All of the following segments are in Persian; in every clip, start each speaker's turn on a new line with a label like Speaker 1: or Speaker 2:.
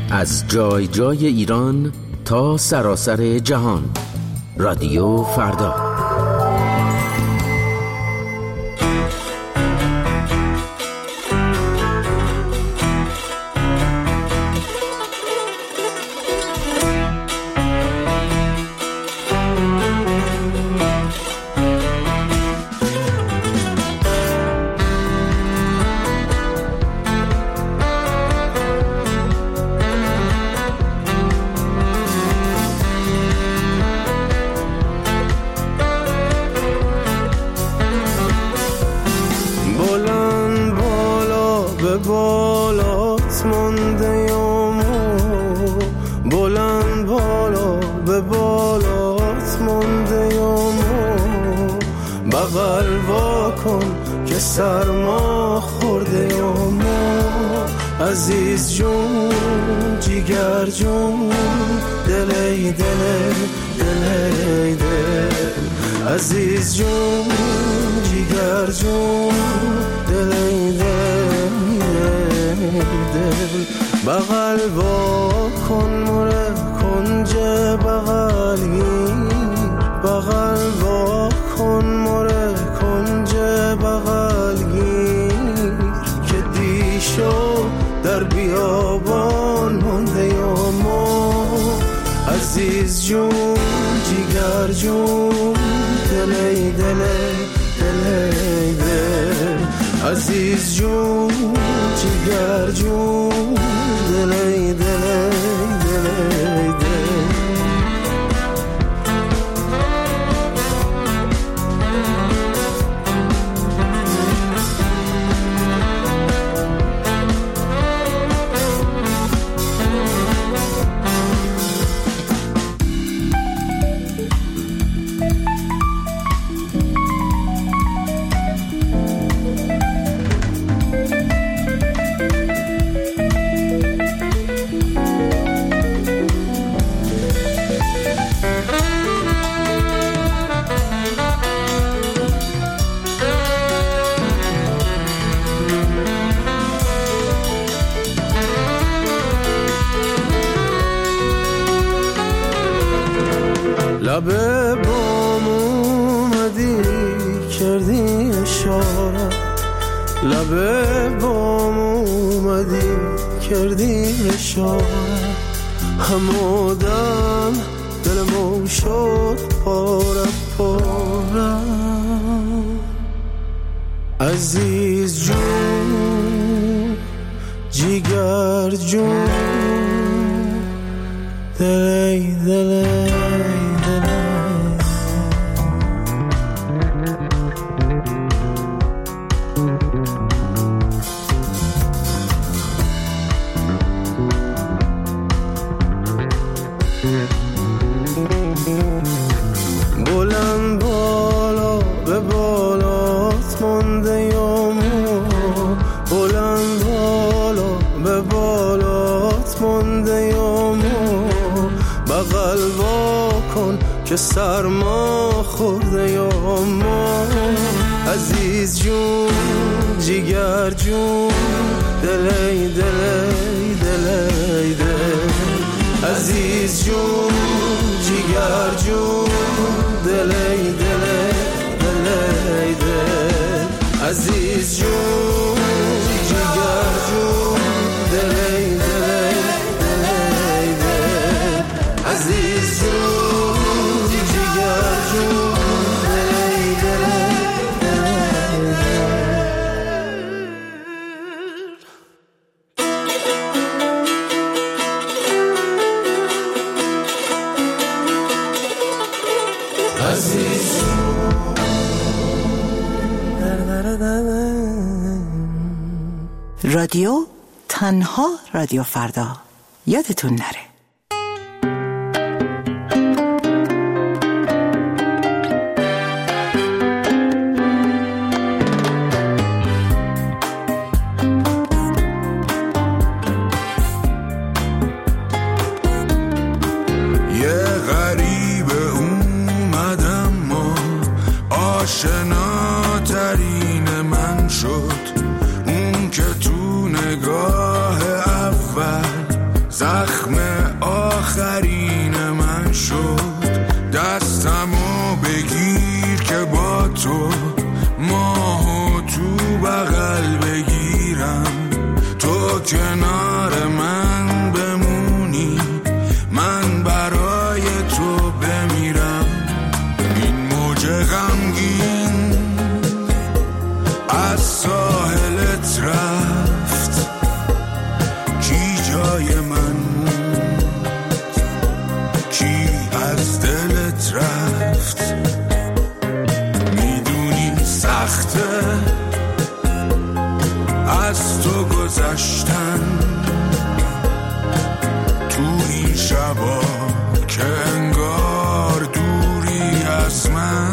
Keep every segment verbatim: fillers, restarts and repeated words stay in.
Speaker 1: از جای جای ایران تا سراسر جهان. رادیو فردا.
Speaker 2: بالات مونده یامو، بلند بالا به بالات مونده یامو، بغل وا کن که سرما خورده یامو، عزیز جون جیگر جون دلی دلی دلی دل، عزیز جون جیگر جون دلی دل دل، بغل وا کن مره کنج بغل گیر، بغل وا کن مره کنج بغل گیر، که دیشو در بیابان مونده یامو، عزیز جون جیگر جون دلی دلی دلی دل، عزیز جون جیگر جون دلی دلی دلی دل. لبه بام اومدی کردی اشاره، لبه بام اومدی کردی اشاره، همودم دلمو شد پاره پاره، عزیز جون جیگر جون دلی دلی بلند بالا به بالات مونده یامو، بلند بالا به بالات مونده یامو، بغل وا کن که سرما خورده یامو، عزیز جون جیگر جون دلی دلی دلی دل، عزیز جون جیگر جون دلی دلی دلی دل، عزیز جون جیگر جون دلی دلی دلی دل، عزیز جون جیگر جون دلی دلی دلی دل، عزیز
Speaker 3: رادیو تنها رادیو فردا، یادتون نره.
Speaker 4: یه غریب اومدم ما آشناترین من شد، اون که تو نگاه اول زد تو کنار من بمونی، من برای تو بمیرم. این موج غمگین از ساحلت رفت، کی جای من موند، کی از دلت رفت. میدونی سخته از تو گذشتن تو این شبا که انگار دوری از من.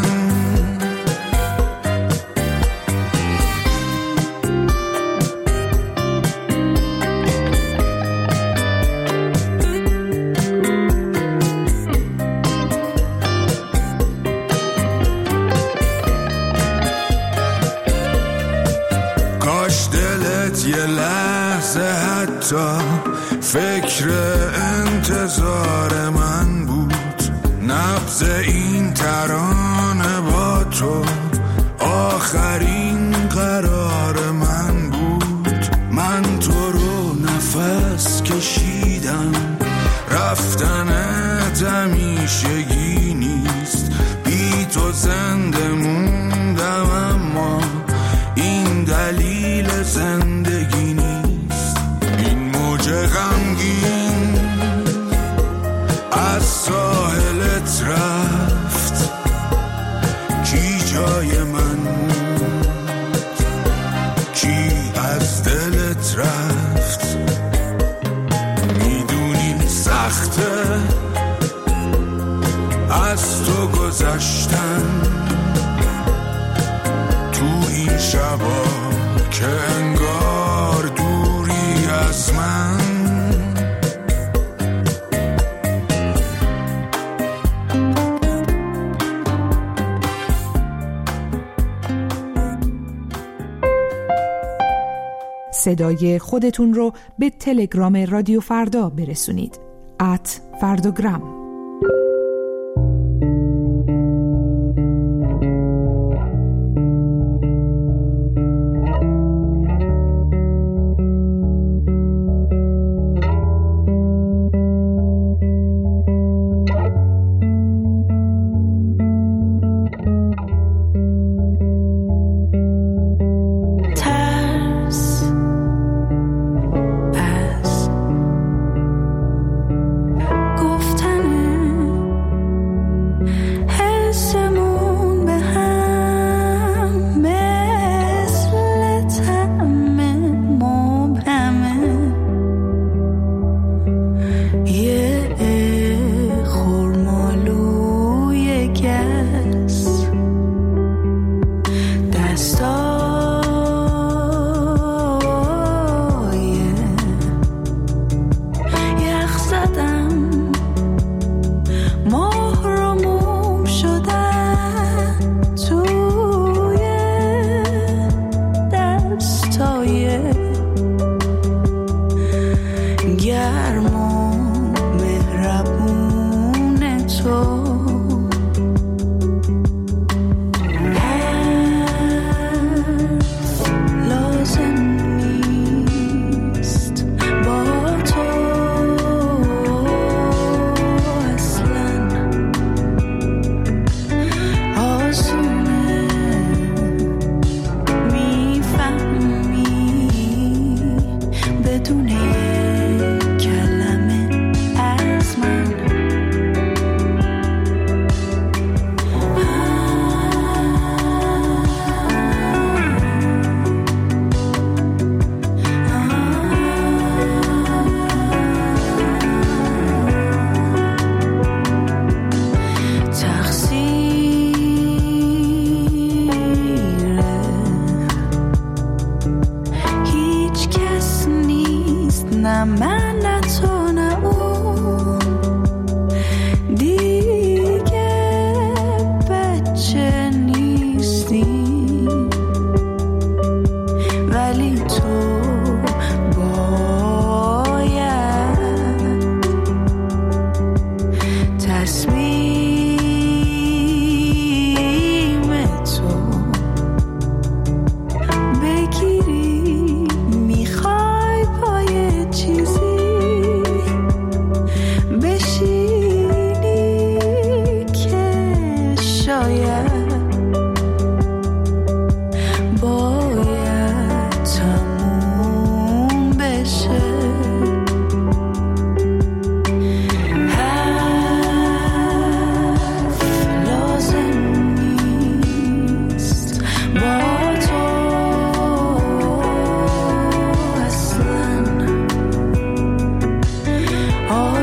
Speaker 4: یه لحظه حتی فکر انتظار من بود، نبض این ترانه با تو آخرین قرار من بود. من تو رو نفس کشیدم، رفتنت همیشگی نیست، بی تو زنده موندم اما این دلیل زندگی نیست. این موج غمگین از ساحلت رفت، کی جای من موند، کی از دلت رفت. میدونی سخته از تو گذشتن تو این شبا که انگار دوری از من.
Speaker 5: صدای خودتون رو به تلگرام رادیو فردا برسونید. ات فرداگرام.
Speaker 6: بگیری میخوای پای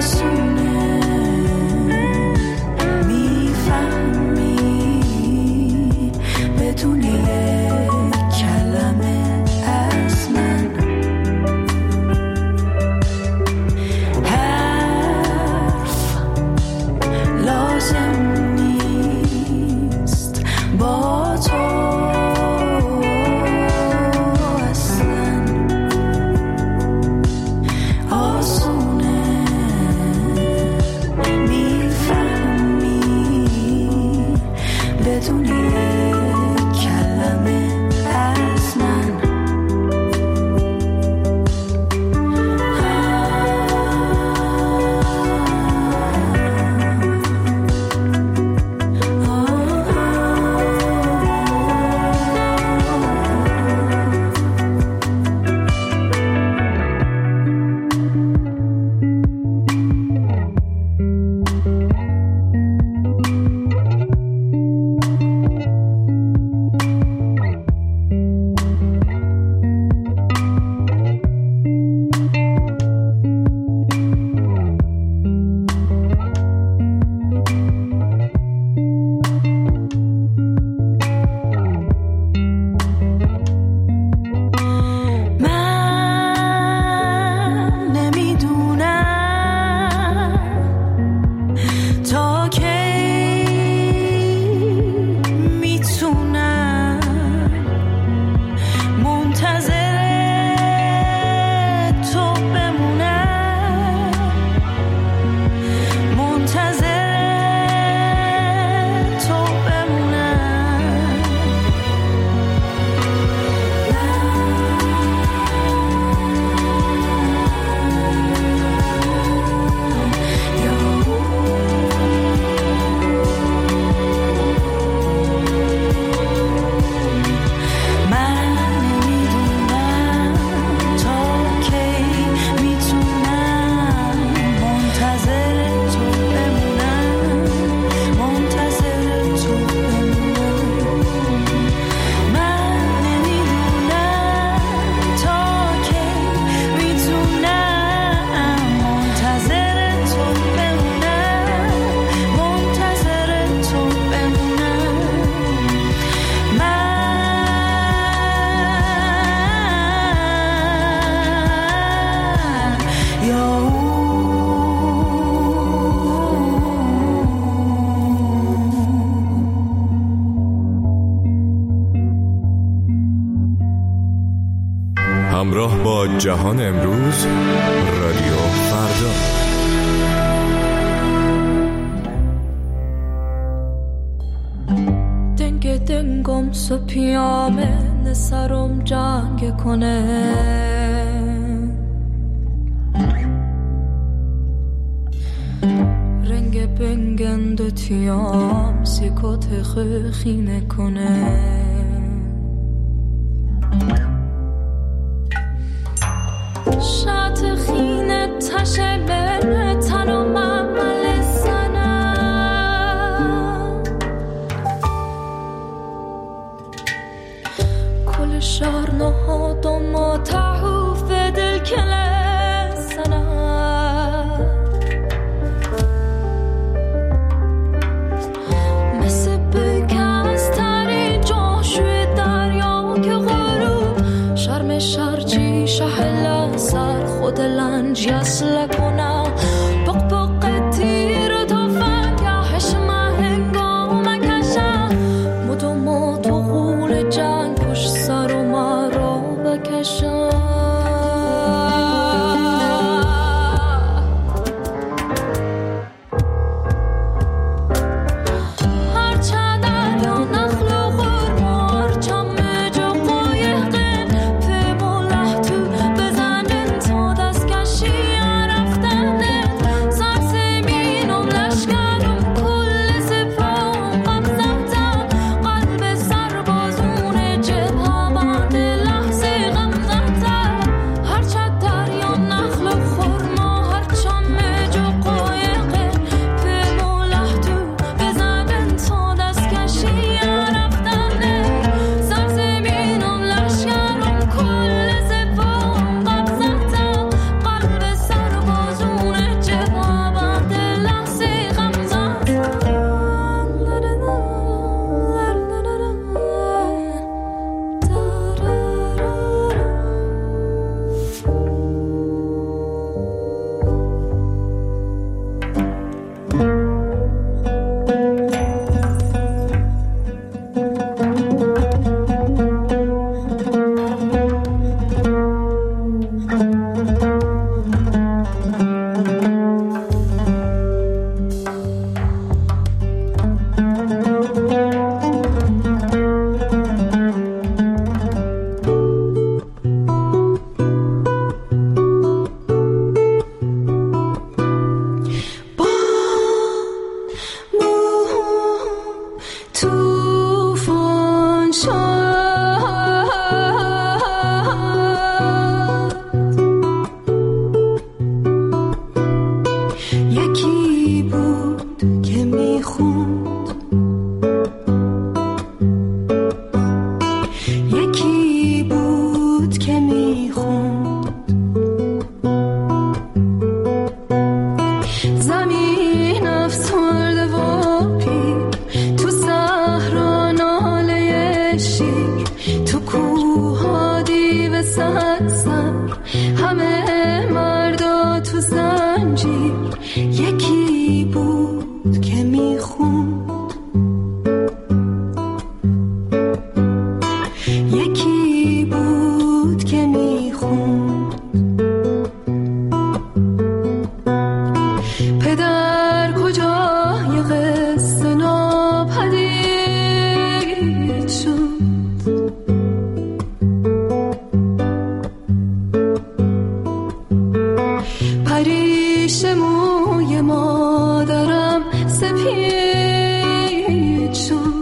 Speaker 6: همراه با جهان امروز، رادیو فردا.
Speaker 7: دنگ دنگم سو پیامه نسرم جنگ کنه، رنگ بنگند تیام سیکوت خخینه کنه. شات خینه تشه بره تنم عمل زنم، کل شهر نهادم و تحوف دل کل زنم، مثل بگز تری جاشوی دریا که غروب شرم شرجی شهلا سر خود لنج یسل کنم بق بق تیر تا فنگهش مهنگام کشم مدو مدو غول جنگ پشت سر و مرا بکشم. Then همه مردا تو زنجیر یکی بود که میخوند، یکی بود که میخوند. پدر کجای قصه ناپدید شد، پریش موی مادرم سپید شد.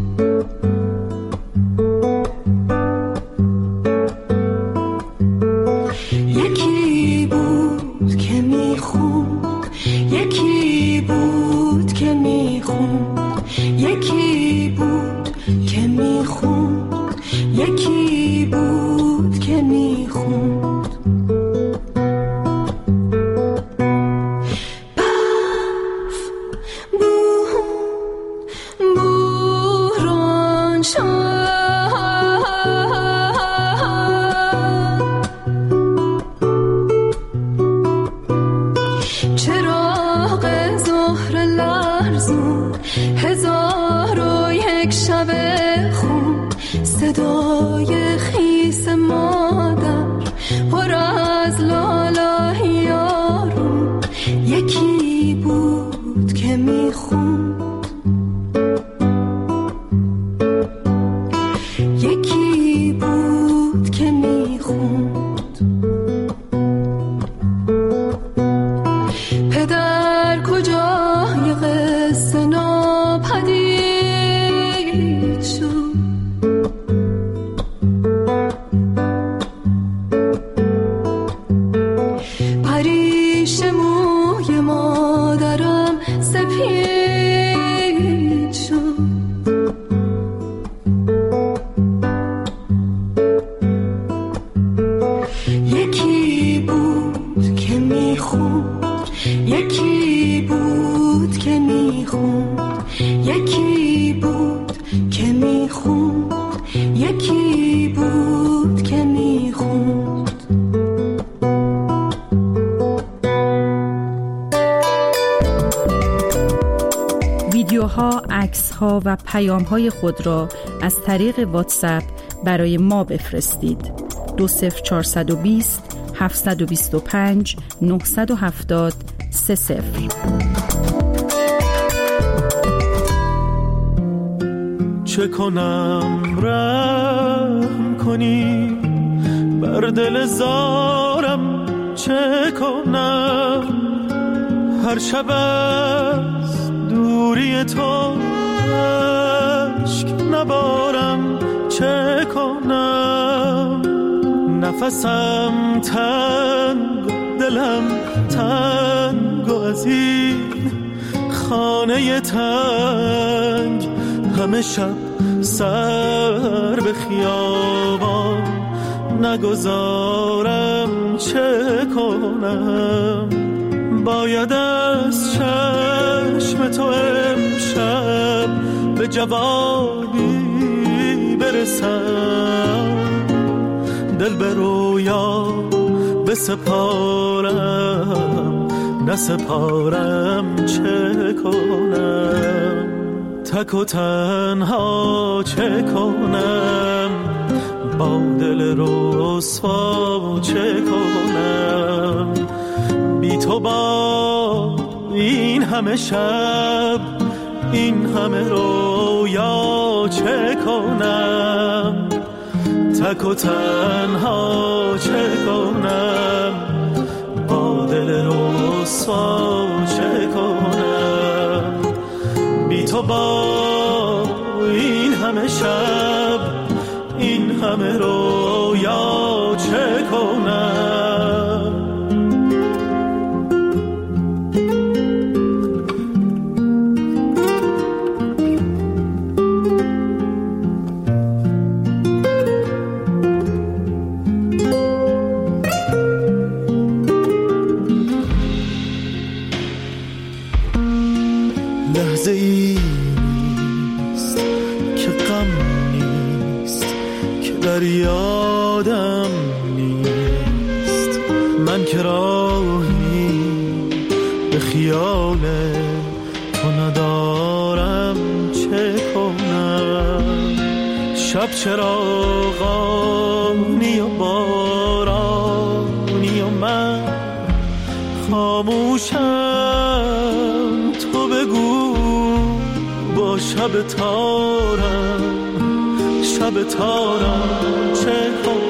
Speaker 7: یکی بود که میخوند، یکی بود که میخوند، یکی بود که میخوند، یکی بود که میخوند. هزار و یک شب خون، صدای خیس مادر پر از لاله یارون. یکی بود که میخوند، یکی بود که میخوند. پدر کجای قصه ناپدید شد، پریش موی مادرم سپید شد. یکی بود که میخوند، یکی بود که میخوند، یکی بود که میخوند، یکی بود که میخوند.
Speaker 8: ویدیوها، عکس‌ها و پیام‌های خود را از طریق واتساپ برای ما بفرستید. دو صفر چهارصد و بیست هفتصد و بیست و پنج نهصد و هفتاد سه صفر.
Speaker 2: چه کنم رحم کنی بر دل زارم، چه کنم هر شب از دوری تو اشک نبارم، چه کنم نفسم تنگ، دلم تنگ و از این خانه تنگ همه شب سر به خیابان نگذارم، چه کنم باید از چشم تو امشب به جوابی برسم، دل به رویا بسپارم نسپارم، چه کنم تک و تنها، چه کنم با دل رسوا، چه کنم بی تو با این همه شب این همه رویا، چه کنم تک و تنها، چه کنم با دل رسوا، چه کنم بی تو با این همه شب این همه رویا، چه کنم. لحظه ای نیست که غم نیست، که در یادم نیست، من من که راهی به خیال تو ندارم چه کنم. شب چراغانی و بارانی و من خاموشم. تو بگو با شب تارم، شب تارم چه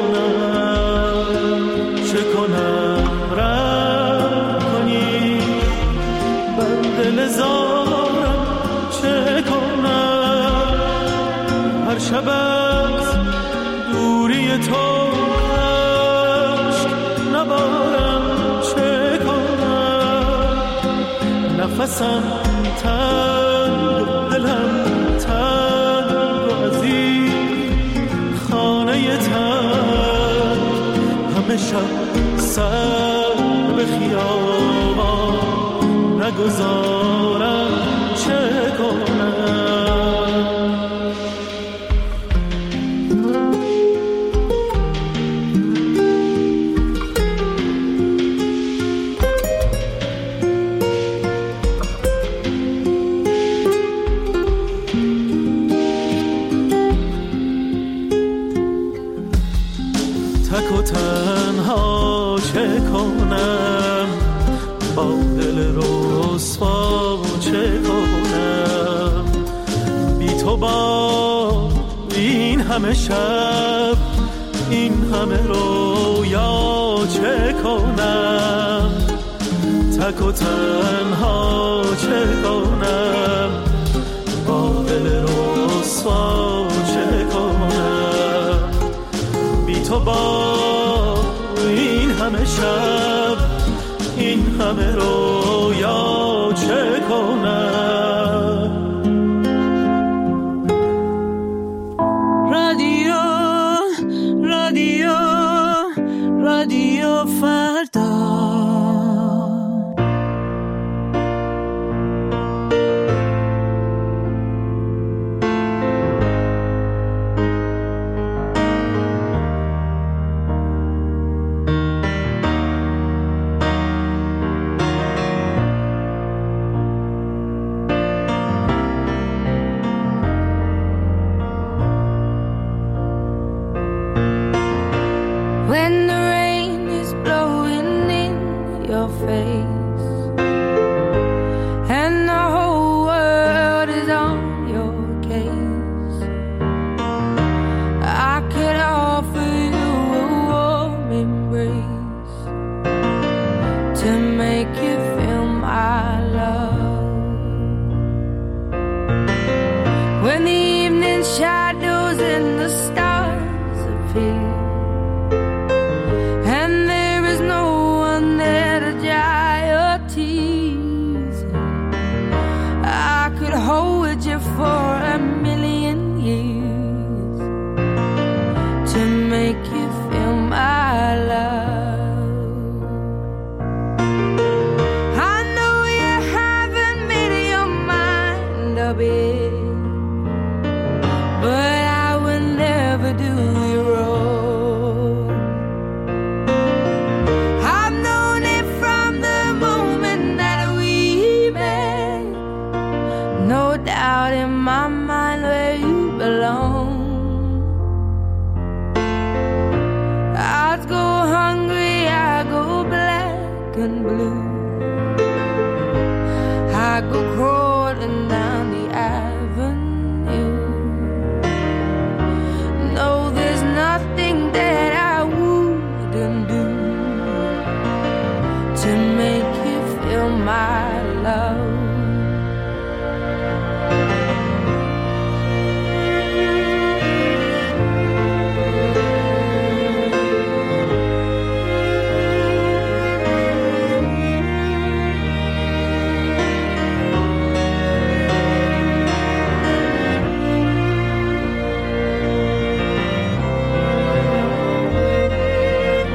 Speaker 2: کنم، چه کنم رم کنی بر دل زارم، چه کنم هر شب از دوری تو عشق نبارم، چه کنم نفسم تنگ دلم تنگ و از این خانه تنگ همه شب سر به خیابان نگذارم، چه کنم. تک و تنها چه کنم با دل رسوا، چه کنم بی تو با این همه شب این همه رویا، چه کنم تک و تنها چه کنم با دل رسوا، چه کنم بی تو با این همه شب این همه رویا، چه کنم.
Speaker 9: رادیو رادیو رادیو فردا.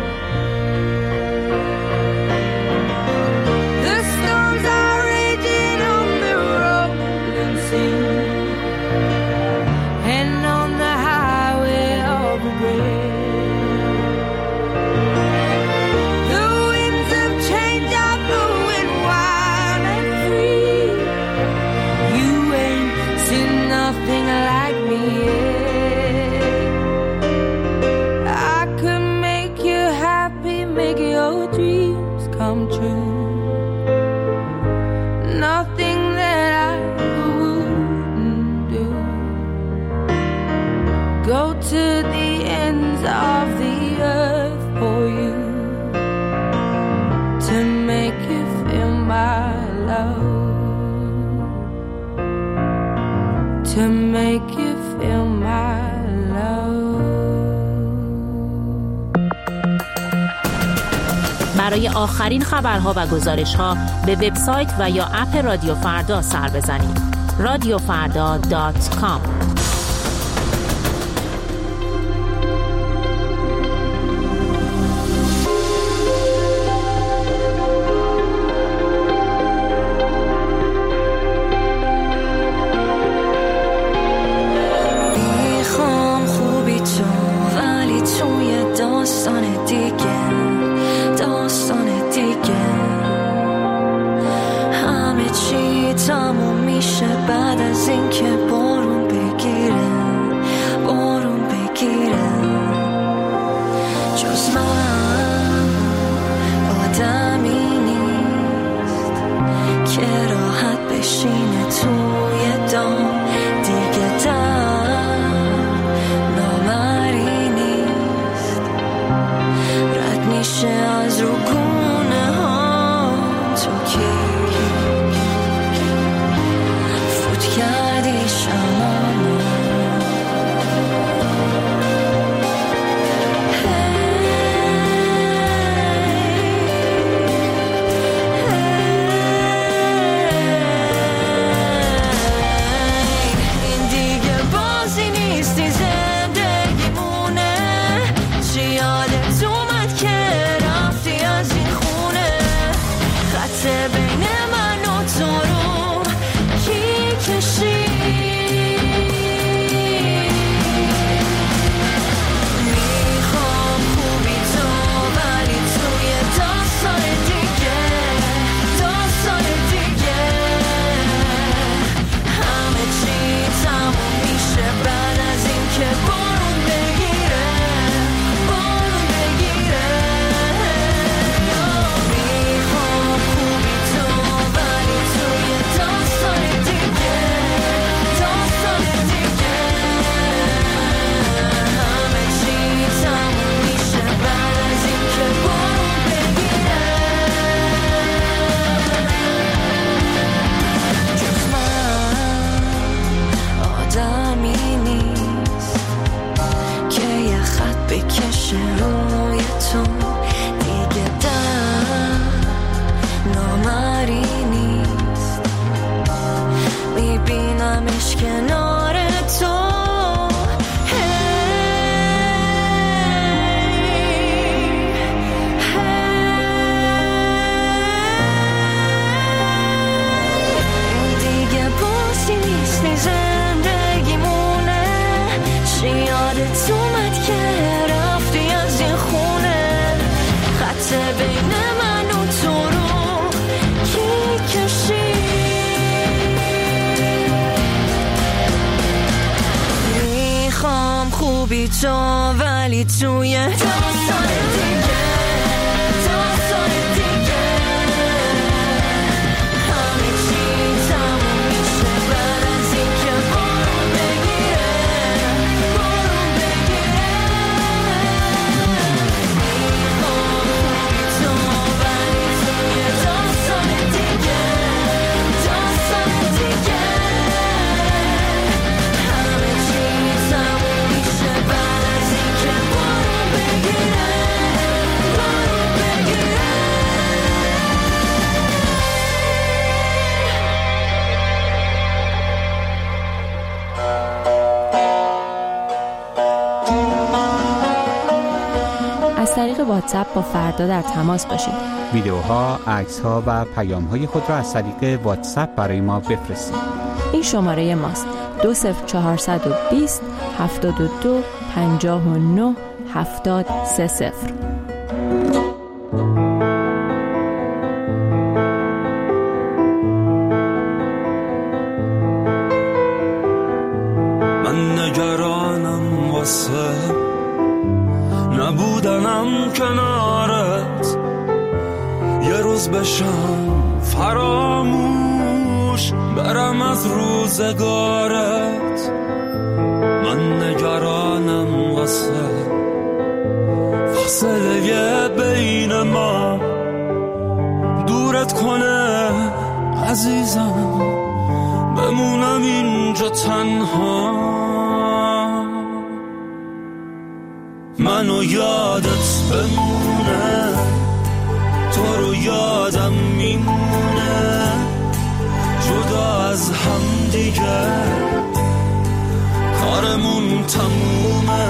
Speaker 10: The storms are raging come true. Nothing that I wouldn't do. Go to the ends of the earth for you, to make you feel my love, to make you feel my love.
Speaker 11: برای آخرین خبرها و گزارش‌ها به وبسایت و یا اپ رادیو فردا سر بزنید. رادیو فردا دات کام.
Speaker 12: میخوام خوبی تو ولی توی داستان دیگه، داستان دیگه همه چی تموم میشه بعد از این که بارون بگیره، بارون بگیره. جز من آدمی نیست که راحت بشینه توی دام دیگه، در نامری نیست رد میشه از رو گونه ها. تو کی فوت کردی شمامو، این دیگه بازی نیستی زندگیمونه. چی یادت اومد که رفتی از این خونه؟ خط بین من و تو رو کی کشید؟ میخوام خوبی تو ولی توی داستان دیگه، داستان دیگه همه چی تموم میشه بعد از این که بارون بگیره، بارون بگیره. میخوام خوبی تو ولی توی داستان دیگه، داستان دیگه همه چی تموم میشه بعد از این که بارون بگیره. جز من آدمی نیست که یه خط بکشه روی تو دیگه، در نامری نیست میبینمش کنار تو. این دیگه بازی نیستی زندگیمونه. چی یادت اومد که رفتی از این خونه؟ خط بین من و تو رو کی کشید؟ میخوام خوبی تو ولی توی داستان دیگه، داستان دیگه همه چی تموم میشه بعد از این که بارون بگیره، بارون بگیره. میخوام خوبی تو ولی توی داستان دیگه، داستان دیگه همه چی تموم میشه بعد از این که بارون بگیره، بارون بگیره.
Speaker 13: از طریق واتساپ با فردا در تماس باشید.
Speaker 14: ویدیوها، عکس‌ها و پیام‌های خود را از طریق واتساپ برای ما بفرستید.
Speaker 13: این شماره ماست: دو صفر چهارصد و بیست هفتاد و دو پنجاه و نه هفتاد سه صفر.
Speaker 15: من نگرانم واسه نبودنم کنارت، یه روز بشم فراموش، برم از روزگارت. من نگرانم واسه فاصله بین ما، دورت کنه عزیزم، بمونم اینجا تنها. منو یادت بمونه، تو رو یادم میمونه، جدا از هم دیگه کارمون تمومه.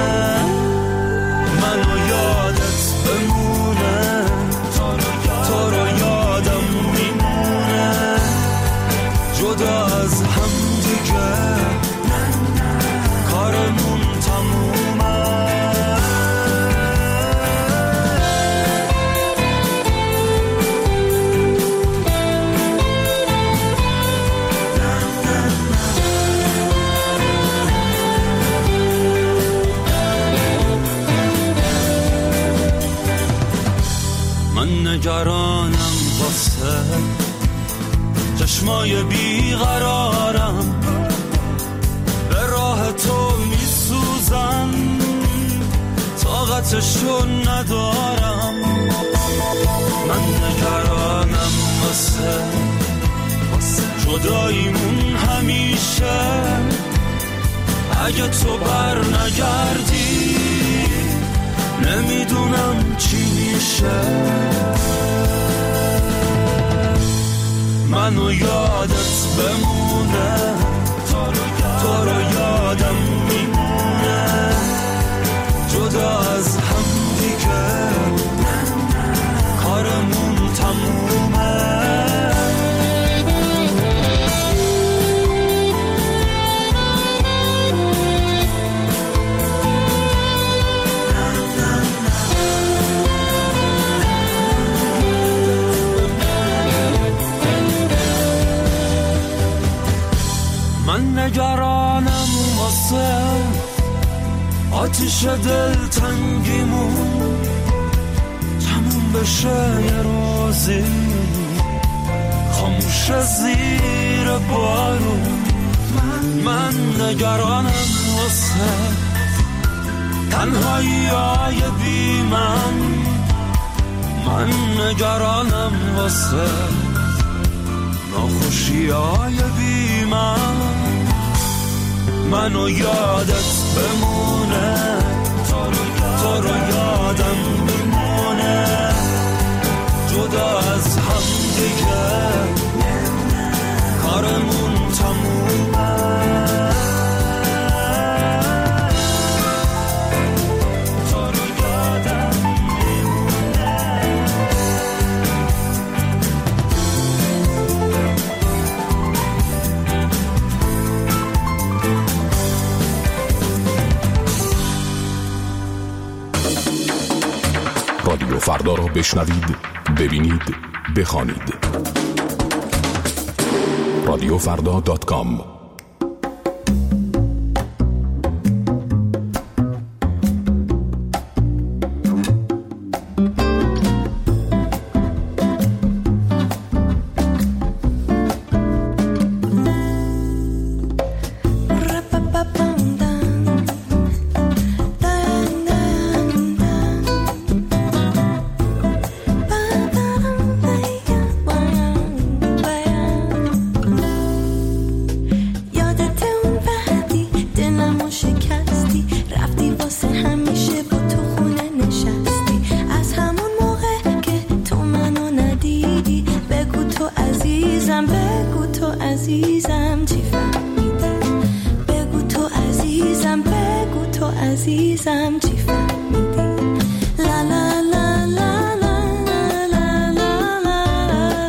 Speaker 15: منو یادت بمونه، تو رو یادم میمونه، جدا از هم دیگه کارمون تمومه. من نگرانم واسه چشمای بیقرارم، به راه تو میسوزم، طاقتشو ندارم. من نگرانم واسه جداییمون همیشه، اگه تو بر نگردی نمیدونم چی میشه. منو یادت بمونه، تو رو یادم میمونه، جدا از هم دیگه کارمون تمومه. من نگرانم واسه آتیش دل تنگیمون، تموم بشه یه روزی خاموش زیر بارون. من نگرانم واسه تنهایی های بی من، من نگرانم واسه ناخوشی های بی من. منو یادت بمونه، تو رو یادم میمونه، جدا از هم دیگه کارمون تمومه.
Speaker 16: رادیو فردا را بشنوید، ببینید، بخوانید. رادیو فردا دات کام.
Speaker 12: عزیزم چی فهمیدی؟ لا لا لا لا لا لا لا لا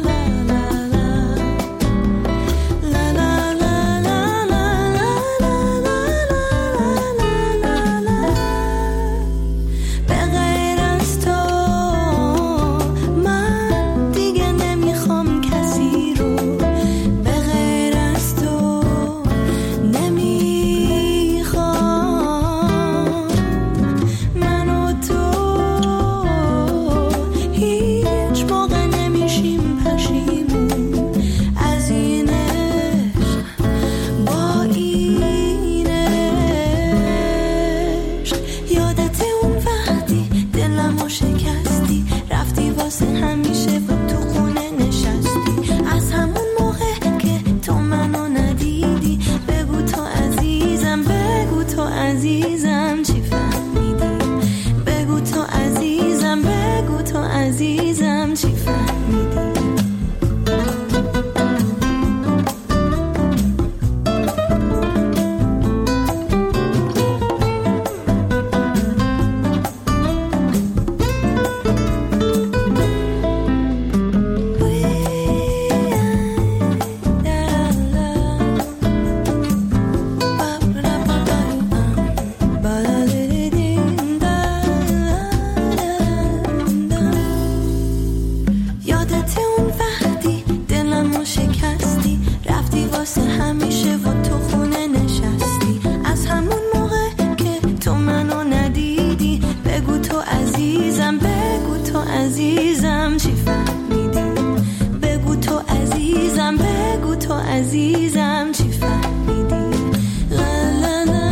Speaker 12: یادت اون وقتی دلمو شکستی، رفتی واسه همیشه و تو خونه نشستی. از همون موقع که تو منو ندیدی، بگو تو عزیزم، بگو تو عزیزم چی فهمیدی. بگو تو عزیزم، بگو تو عزیزم چی فهمیدی. لا لا لا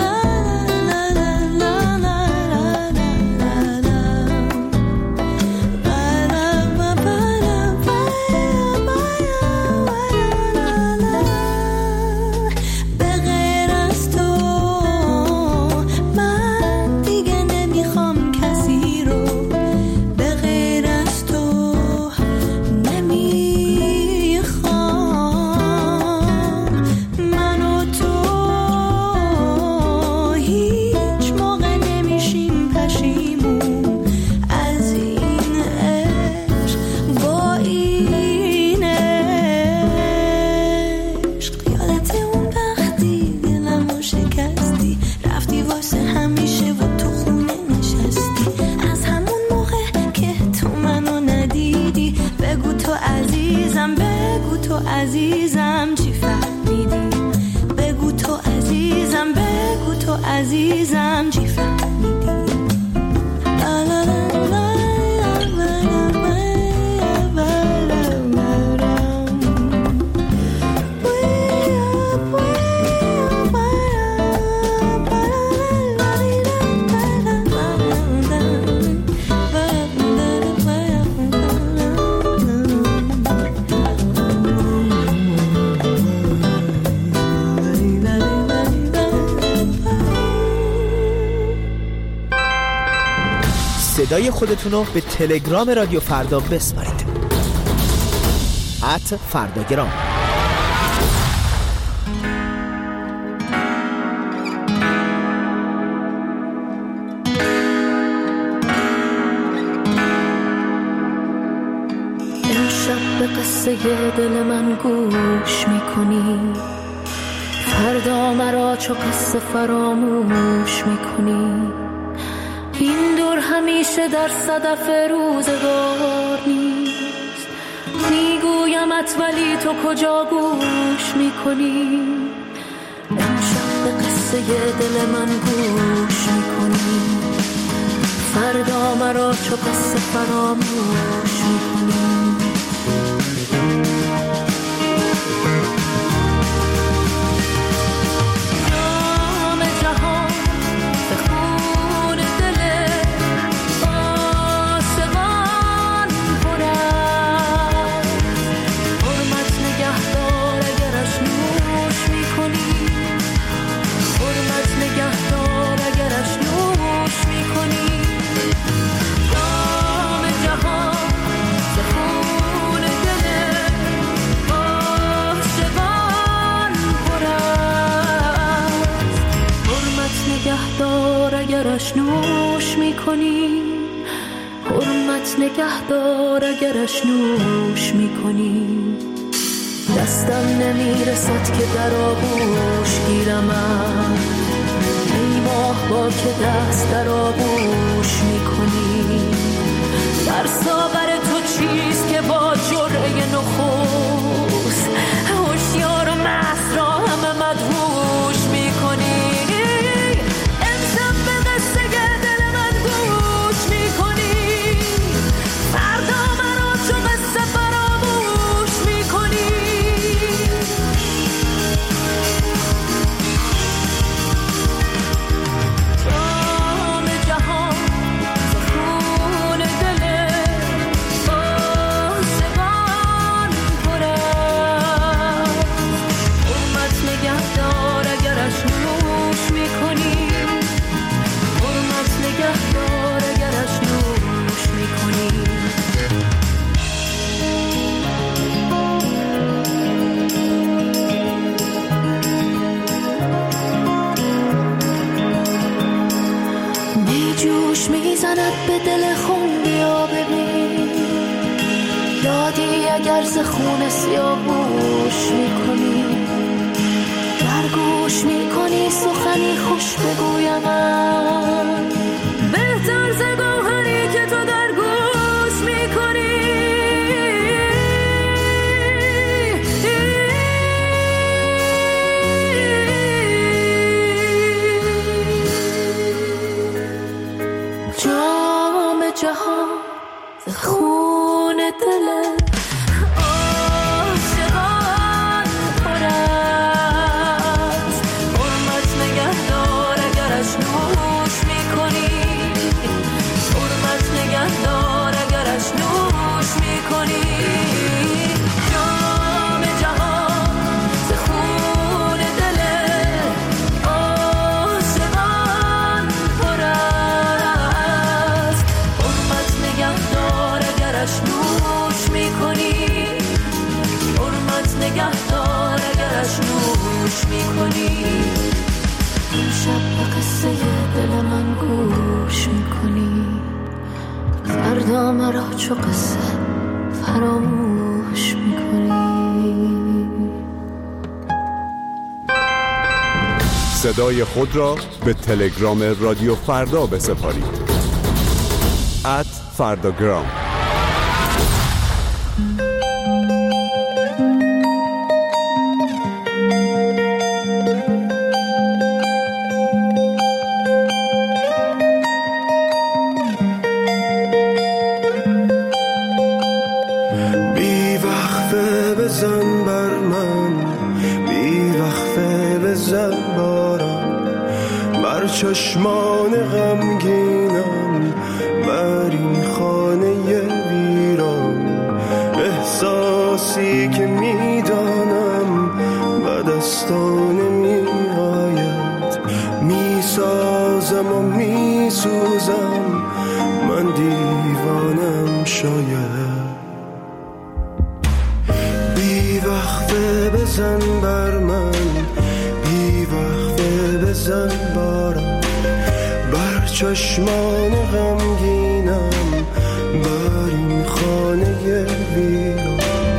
Speaker 12: عزیزم چی فهمیدی. بگو تو عزیزم، بگو تو عزیزم چی فهمیدی. لا لا لا لا
Speaker 17: صدای خودتون رو به تلگرام رادیو فردا بسپارید. ات فرداگرام.
Speaker 12: امشب به قصه دل من گوش میکنی، فردا مرا چو قصه فراموش میکنی. این دور همیشه در صدف روزگار نیست، میگویمت ولی تو کجا گوش میکنی. امشب به قصه دل من گوش میکنی، فردا مرا چو قصه فراموش میکنی. اگرش نوش میکنی، حرمت نگهدار اگرش نوش میکنی. دستم نمیرسد که در آغوش گیرمت، ای ماه با که دست در آغوش میکنی. در ساغر تو چیست که با جرعه نخست، هوشیار و مست را همه مدهوش میکنی. میزند به دل خون، بیا ببین یادی اگر ز خون سیاوش میکنی. در گوش میکنی سخنی خوش بگویم، بهتر ز گوهری که تو در گوش میکنی.
Speaker 10: نگهدار اگرش نوش میکنی. این شب به قصه دل من گوش میکنی، فردا مرا چو قصه فراموش میکنی.
Speaker 6: صدای خود را به تلگرام رادیو فردا بسپارید. ات فرداگرام.
Speaker 18: بی وقفه بزن بر من، بی وقفه بزن بارم، بر چشمان غمگینم، بر این خانه ویران. احساسی که میدانم به دستان می آید، میسازم و میسوزم، من دیوانم شاید. بی وقفه بزن بر من، بی وقفه بزن بارم، بر چشمان غمگینم، بر این خانه ویران.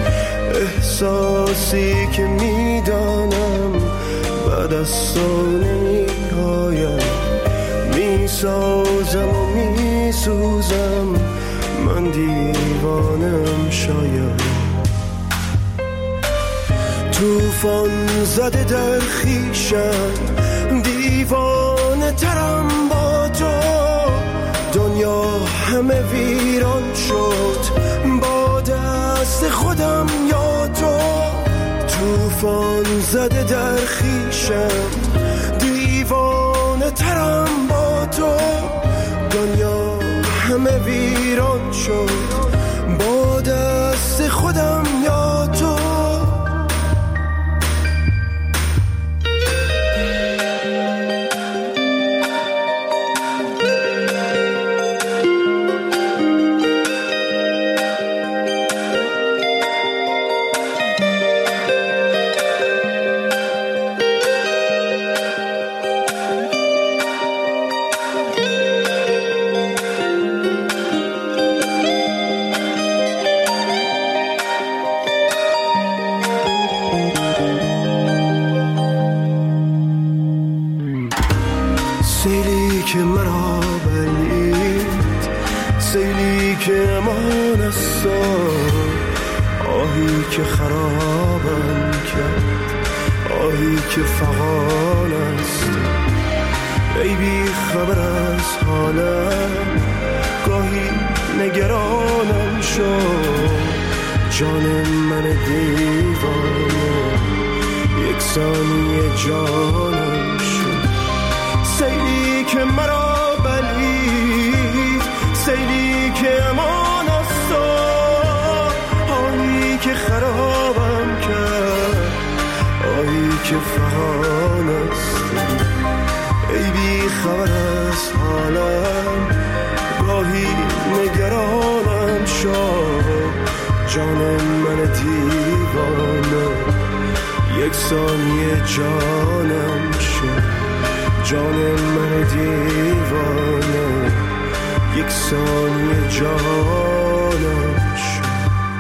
Speaker 18: احساسی که میدانم به دستان نمیآید، میسازم و میسوزم، من دیوانم شاید. توفان زده در خیشم، دیوانه ترم با تو، دنیا همه ویران شد با دست خودم یا تو. توفان زده در خیشم، دیوانه ترم با تو، دنیا همه ویران شد با دست خودم یا تو. سیلی که مرا بلید، سیلی که امان است، آهی که خرابم کرد، آهی که فغان است. ای بی خبر از حالم، گاهی نگرانم شد، جان من دیوانه یک ثانیه جانم شد. سیلی که مرا بلید، سیلی که امان است، آهی که خرابم کرد، آهی که فغان است. ای بی خبر از حالم، گاهی نگرانم شد، جان من دیوانه یک ثانیه جانم شد، جان من دیوانه یک ثانیه جانم شد.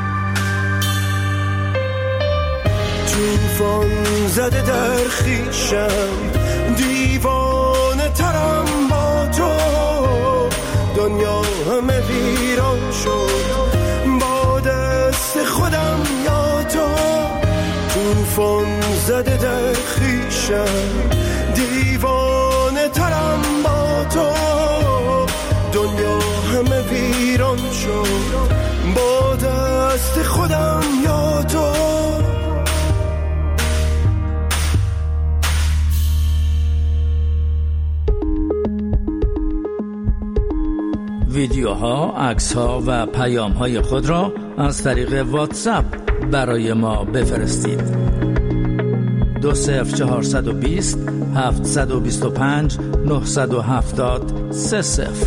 Speaker 18: توفان زده در خیشم، دیوانه ترم با تو، دنیا همه ویران شد با دست خودم یا تو. توفان زده در خیشم، دیوانه ترم با تو، دنیا همه ویران شد با دست خودم یا تو.
Speaker 19: ویدیوها، عکس‌ها و پیام‌های خود را از طریق واتساپ برای ما بفرستید. دو صفر چهارصد و بیست هفتصد و بیست و پنج نهصد و هفتاد سه صفر.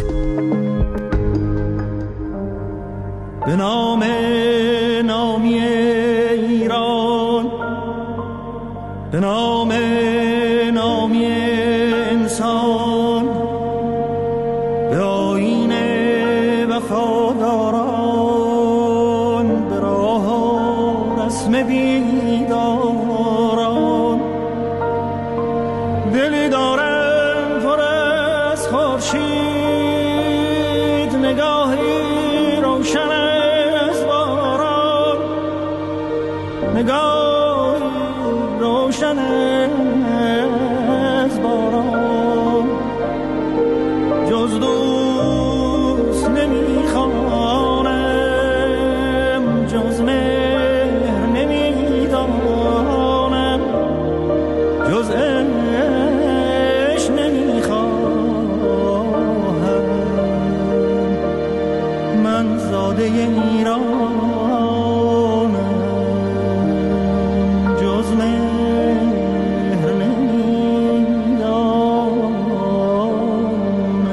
Speaker 2: به نام نامی ایران به نام نامی انسان، به آیین وفاداران، به راه و رسم بیداران. دلی دارم پر از خورشید، نگاهی روشن از باران، نگاهی روشن از باران. جز دوست نمیخوانم، جز مهر نمیدانم، جز عشق نمیخواهم. من زاده ایرانم، جز مهر نمیدانم.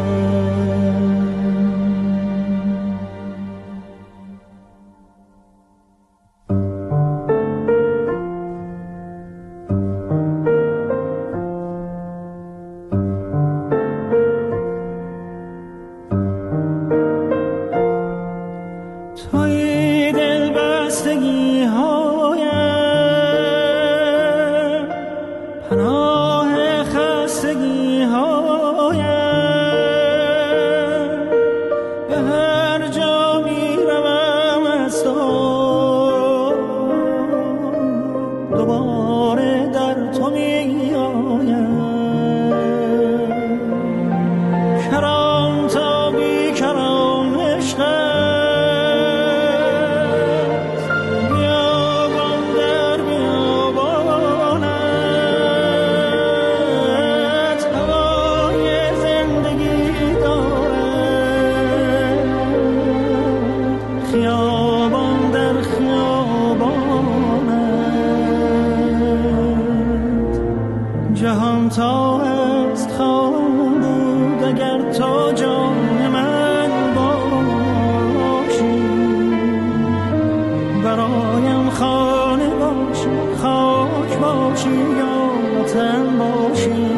Speaker 2: توی دل بستگی هایم، پناه خستگی هایم. به هر جا می روم از تو، دوباره در تو می آیم. کران تا بی کران عشقم، جهان تا هست خواهم بود اگر تو جان من باشی. برایم خانه باشی، خاک باشی یا وطن باشی.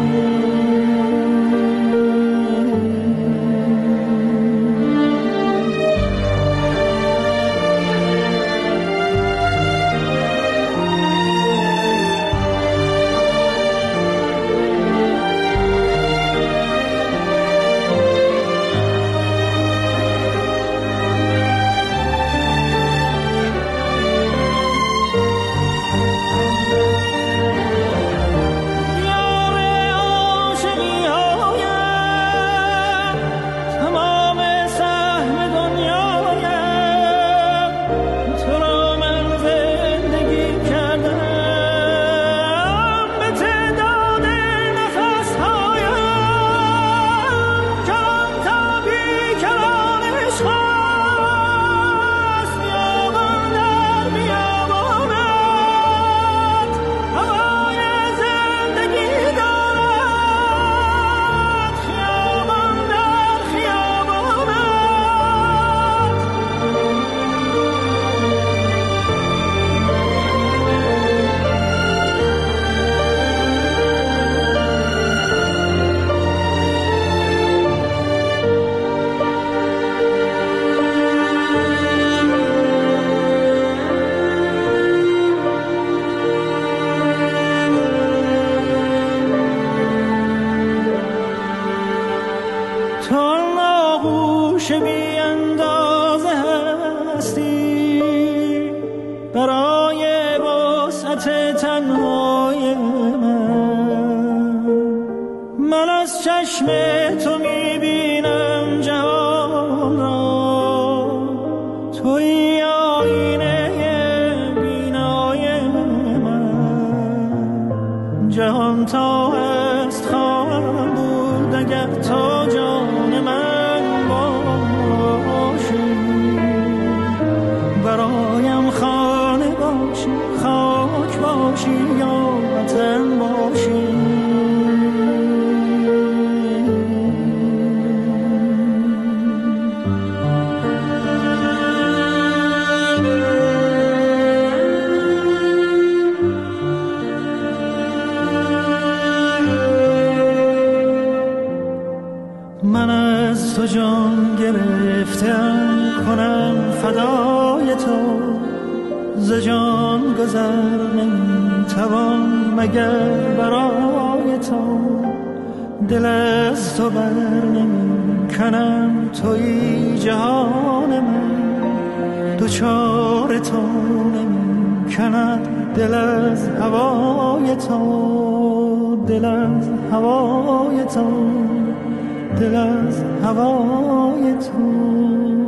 Speaker 2: چشم تو میبینم جهان را، توی آینه بینای من. جهان تا هست خواهم بود اگر تو جان من باشی. برایم خانه باشی، خاک باشی یا وطن باشی. ز جان گذر نمیتوان مگر برای تو، دل از تو بر نمی کنم، توی جهان من، دوچار تو نمی کند دل از هوای تو، دل از هوای تو، دل از هوای تو.